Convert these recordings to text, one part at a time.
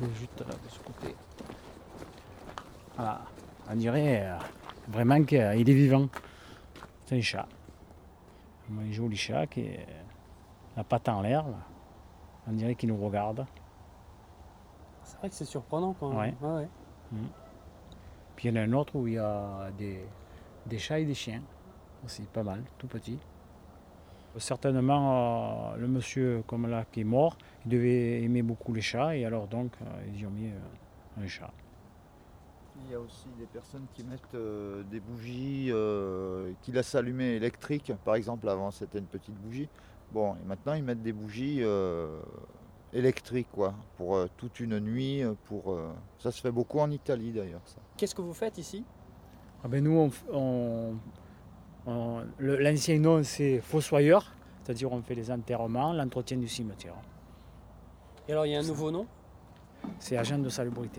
juste là, de ce côté. Voilà, on dirait vraiment qu'il est vivant. C'est un chat. Un joli chat qui a la patte en l'air. Là. On dirait qu'il nous regarde. C'est vrai que c'est surprenant quand même. Ouais. Ouais. Puis il y en a un autre où il y a des chats et des chiens. Aussi pas mal, tout petit. Certainement, le monsieur comme là qui est mort, il devait aimer beaucoup les chats et alors donc ils y ont mis un chat. Il y a aussi des personnes qui mettent des bougies qui laissent allumer électriques. Par exemple, avant c'était une petite bougie. Bon, et maintenant ils mettent des bougies électriques quoi, pour toute une nuit. Ça se fait beaucoup en Italie d'ailleurs. Ça. Qu'est-ce que vous faites ici? Nous, l'ancien nom c'est fossoyeur, c'est-à-dire on fait les enterrements, l'entretien du cimetière. Et alors il y a un nouveau nom? C'est agent de salubrité.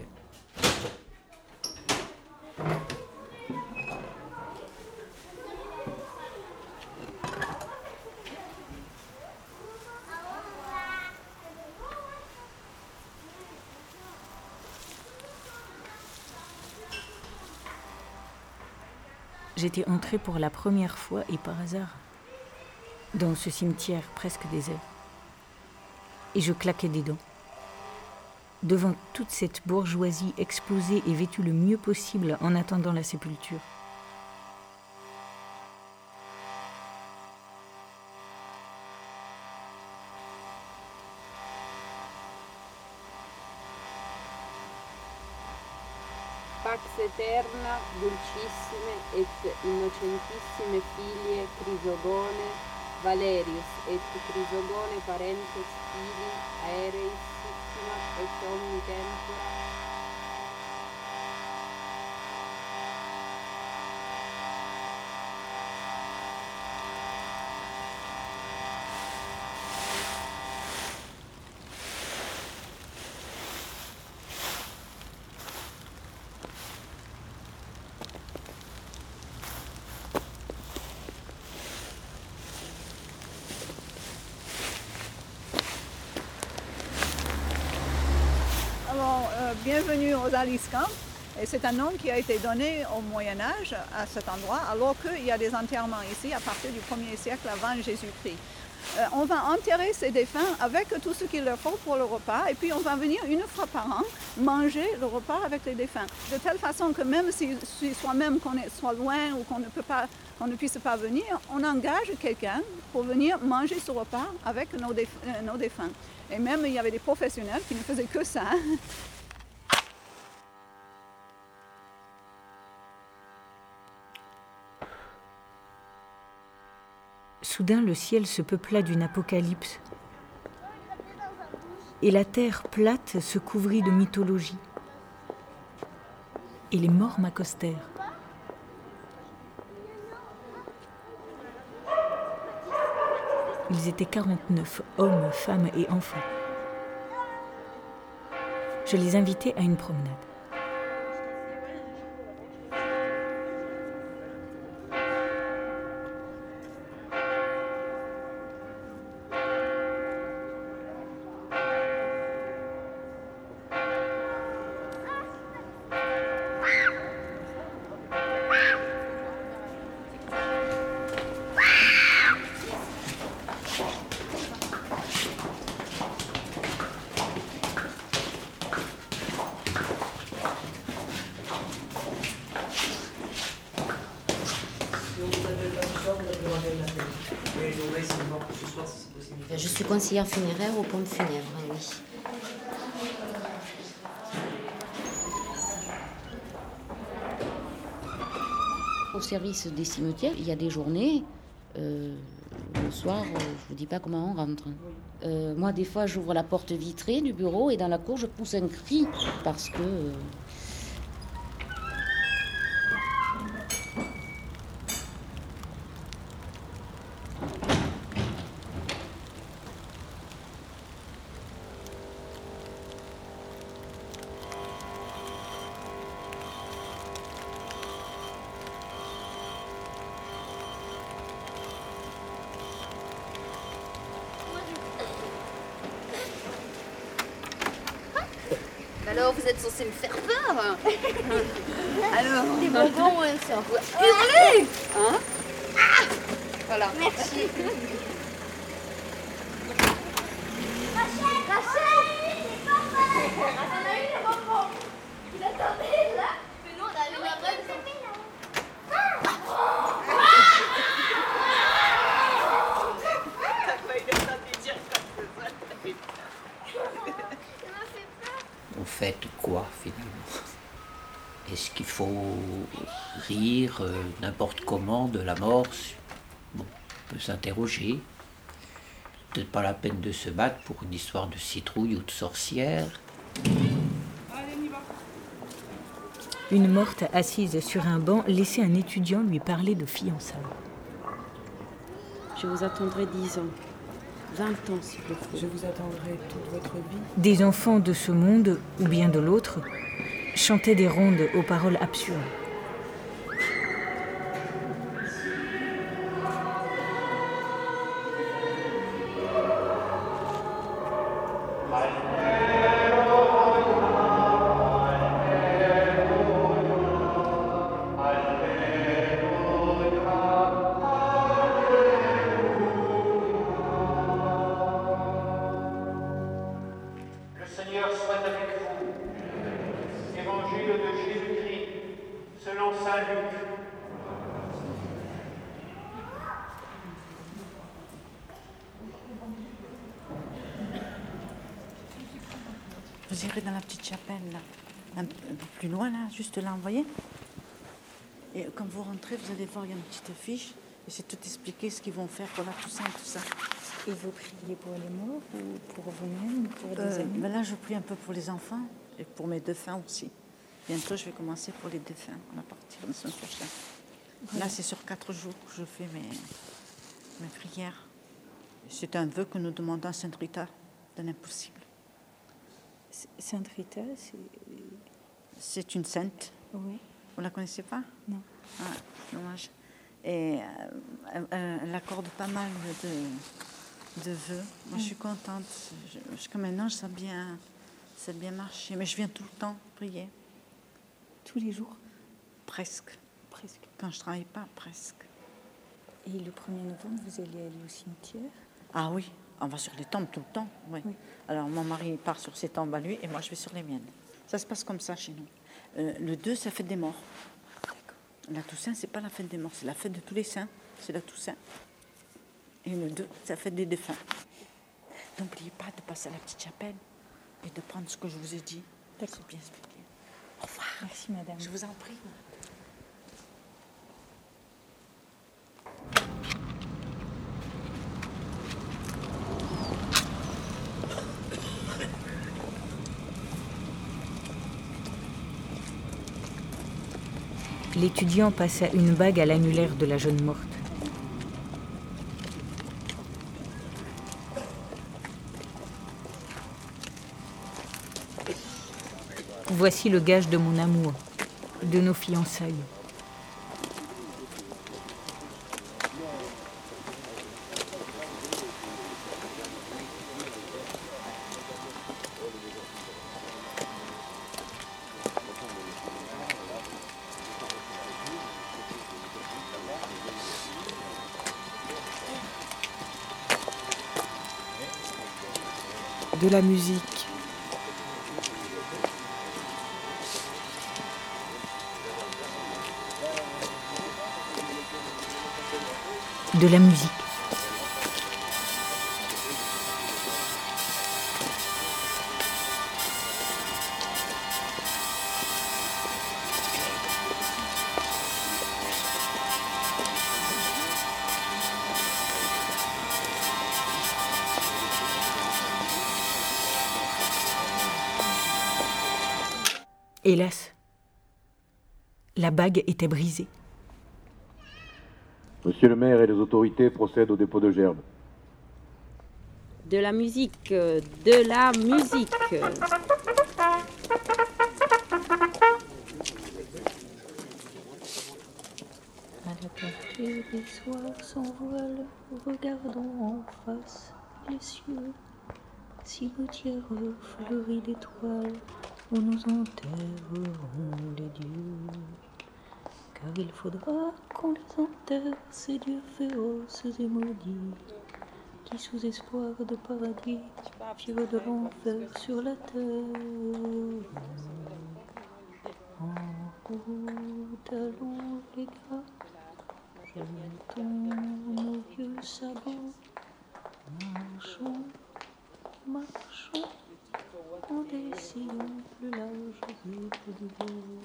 J'étais entrée pour la première fois et par hasard dans ce cimetière presque désert. Et je claquais des dents. Devant toute cette bourgeoisie exposée et vêtue le mieux possible en attendant la sépulture. Pax eterna, dulcissime et innocentissime filie Crisogone, Valerius et Crisogone parentes fili aereissima et omni tempora. Bienvenue aux Aliscamps. Et c'est un nom qui a été donné au Moyen-Âge à cet endroit, alors qu'il y a des enterrements ici à partir du 1er siècle avant Jésus-Christ. On va enterrer ces défunts avec tout ce qu'il leur faut pour le repas, et puis on va venir une fois par an manger le repas avec les défunts. De telle façon que même si soi-même qu'on soit loin ou qu'on ne puisse pas venir, on engage quelqu'un pour venir manger ce repas avec nos défunts. Et même il y avait des professionnels qui ne faisaient que ça. Soudain, le ciel se peupla d'une apocalypse. Et la terre plate se couvrit de mythologie. Et les morts m'accostèrent. Ils étaient 49, hommes, femmes et enfants. Je les invitais à une promenade. Je suis conseillère funéraire aux pompes funèbres, oui. Au service des cimetières, il y a des journées, le soir, je ne vous dis pas comment on rentre. Moi, des fois, j'ouvre la porte vitrée du bureau et dans la cour, je pousse un cri parce que... Alors, vous êtes censé me faire peur. Alors, Des bonbons, c'est un peu hurler. Hein? Voilà. Merci. On fête quoi finalement? Est-ce qu'il faut rire n'importe comment de la mort? Bon, on peut s'interroger. Peut-être pas la peine de se battre pour une histoire de citrouille ou de sorcière. Une morte assise sur un banc laissait un étudiant lui parler de fiançailles. Je vous attendrai 10 ans. 20 ans s'il le faut. Je vous attendrai toute votre vie. Des enfants de ce monde, ou bien de l'autre, chantaient des rondes aux paroles absurdes. Le Seigneur soit avec vous. Évangile de Jésus-Christ, selon saint Luc. Vous irez dans la petite chapelle, là, un peu plus loin, là, juste là, vous voyez. Et quand vous rentrez, vous allez voir, il y a une petite affiche, et c'est tout expliqué ce qu'ils vont faire pour la Toussaint, tout ça. Et vous priez pour les morts ou pour vous-même, pour des amis? Ben là, je prie un peu pour les enfants et pour mes défunts aussi. Bientôt, je vais commencer pour les défunts. On va partir la semaine prochaine. Là, c'est sur 4 jours que je fais mes prières. C'est un vœu que nous demandons à Sainte Rita de l'impossible. Sainte Rita, c'est une sainte. Oui. Vous la connaissez pas? Non. Ah, dommage. Et elle accorde pas mal de vœux. Moi, je suis contente. Jusqu'à maintenant, ça a bien marché. Mais je viens tout le temps prier. Tous les jours? Presque. Presque. Quand je travaille pas, presque. Et le 1er novembre, vous allez aller au cimetière? Ah oui, on va sur les tombes tout le temps. Oui. Oui. Alors, mon mari part sur ses tombes à lui et moi, je vais sur les miennes. Ça se passe comme ça chez nous. Le 2, c'est la fête des morts. La Toussaint, c'est pas la fête des morts, c'est la fête de tous les saints. C'est la Toussaint. Et le 2, c'est la fête des défunts. N'oubliez pas de passer à la petite chapelle et de prendre ce que je vous ai dit. C'est bien expliqué. Au revoir. Merci, madame. Je vous en prie. L'étudiant passa une bague à l'annulaire de la jeune morte. Voici le gage de mon amour, de nos fiançailles. De la musique. De la musique. Hélas, la bague était brisée. Monsieur le maire et les autorités procèdent au dépôt de gerbes. De la musique, de la musique. À la clarté des soirs sans voile, regardons en face les cieux, cimetière fleuri d'étoiles. où nous enterrerons les dieux. Car il faudra qu'on les enterre, ces dieux féroces et maudits, qui sous espoir de paradis firent de l'enfer sur la terre. En route, allons les gars, jetons nos vieux sabots, marchons, marchons, en des sillons plus larges et plus beaux.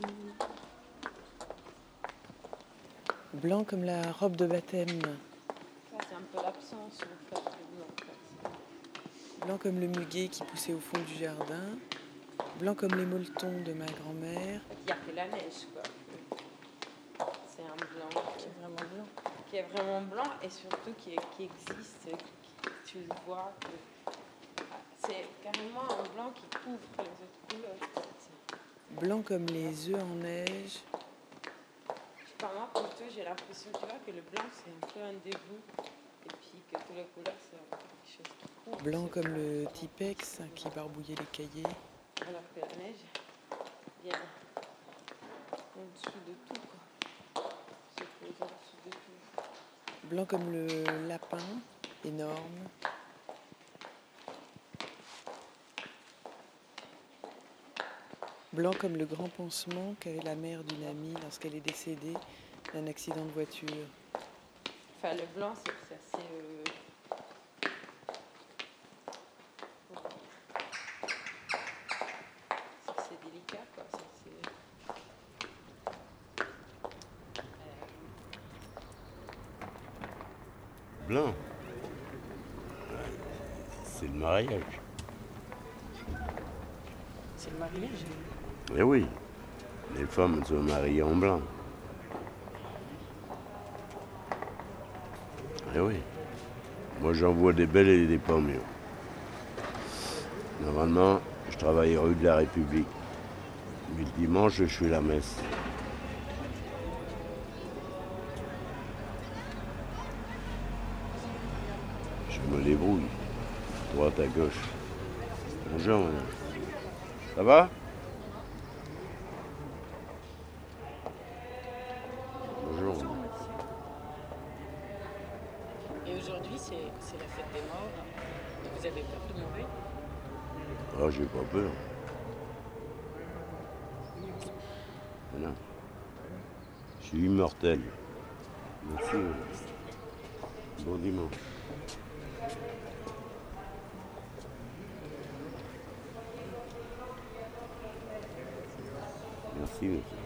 Blanc comme la robe de baptême. Ça, c'est un peu l'absence, en fait, du blanc. Blanc comme le muguet qui poussait au fond du jardin. Blanc comme les molletons de ma grand-mère. Il n'y a que la neige, quoi. C'est un blanc qui est vraiment blanc. Qui est vraiment blanc et surtout qui existe. Tu le vois. C'est carrément un blanc qui couvre les autres couleurs. Blanc comme les œufs en neige. Par moi, pour toi, j'ai l'impression, tu vois, que le blanc, c'est un peu un dégoût. Et puis que toutes les couleurs, c'est quelque chose qui couvre. Blanc comme le Tipex qui barbouillait les cahiers. Alors que la neige vient en dessous de tout, quoi. Se pose en dessous de tout. Blanc comme le lapin, énorme. Blanc comme le grand pansement qu'avait la mère d'une amie lorsqu'elle est décédée d'un accident de voiture. Enfin, le blanc, c'est assez... c'est délicat, quoi. Blanc. C'est le mariage. C'est le mariage. Eh oui, les femmes se marient en blanc. Eh oui, moi j'en vois des belles et des pas mieux. Normalement, je travaille rue de la République. Mais le dimanche, je fais la messe. Je me débrouille, droite à gauche. Bonjour, ça va ? Bonjour. Et aujourd'hui, c'est la fête des morts. Vous avez peur de mourir? Ah, j'ai pas peur. Voilà. Je suis immortel. Merci. Bon dimanche. Merci.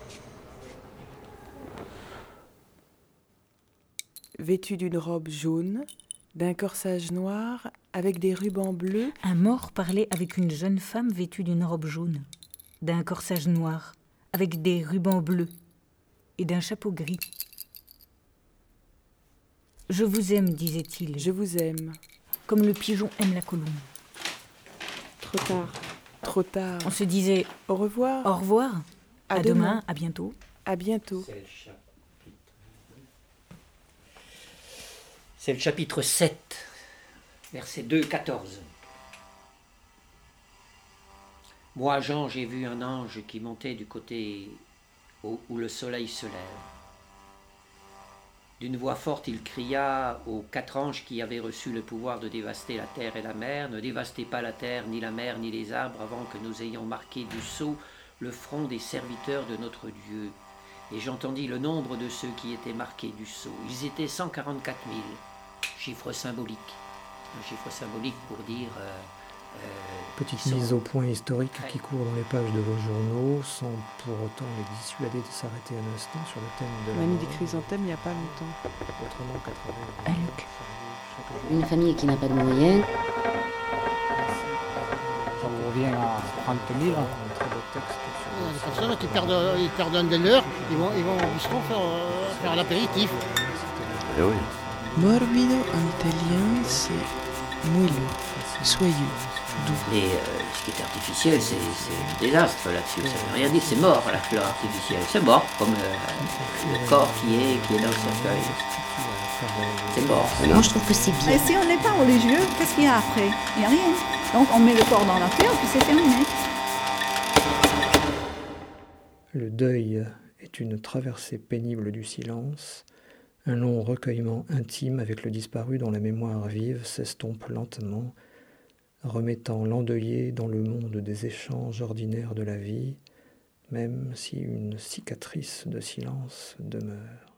Vêtu d'une robe jaune, d'un corsage noir, avec des rubans bleus. Un mort parlait avec une jeune femme vêtue d'une robe jaune, d'un corsage noir, avec des rubans bleus et d'un chapeau gris. « Je vous aime, disait-il. Je vous aime. Comme le pigeon aime la colombe. » Trop tard. Trop tard. On se disait au revoir. Au revoir. À demain. À bientôt. À bientôt. C'est le chapitre 7, verset 2, 14. Moi, Jean, j'ai vu un ange qui montait du côté où le soleil se lève. D'une voix forte, il cria aux 4 anges qui avaient reçu le pouvoir de dévaster la terre et la mer, « Ne dévastez pas la terre, ni la mer, ni les arbres, avant que nous ayons marqué du sceau le front des serviteurs de notre Dieu. » Et j'entendis le nombre de ceux qui étaient marqués du sceau. Ils étaient 144 000. Chiffre symbolique. Un chiffre symbolique pour dire... Petite mise au point historique qui court dans les pages de vos journaux, sans pour autant les dissuader de s'arrêter un instant sur le thème de On a mis des chrysanthèmes il n'y a pas longtemps. Autrement qu'à travers... Une famille qui n'a pas de moyens. Ça vous revient à 30 000. Il y a des personnes qui perdent un des leurs, ils vont au bistrot faire l'apéritif. Eh oui. Morbido en italien, c'est moelleux, soyeux, doux. Et ce qui est artificiel, c'est le désastre là-dessus. Ça veut rien dire, c'est mort la fleur artificielle. C'est mort, comme le corps qui est dans le cercueil. C'est mort. Moi, je trouve que c'est bien. Et si on n'est pas religieux, qu'est-ce qu'il y a après? Il n'y a rien. Donc on met le corps dans la terre, puis c'est terminé. Le deuil est une traversée pénible du silence, un long recueillement intime avec le disparu dont la mémoire vive s'estompe lentement, remettant l'endeuillé dans le monde des échanges ordinaires de la vie, même si une cicatrice de silence demeure.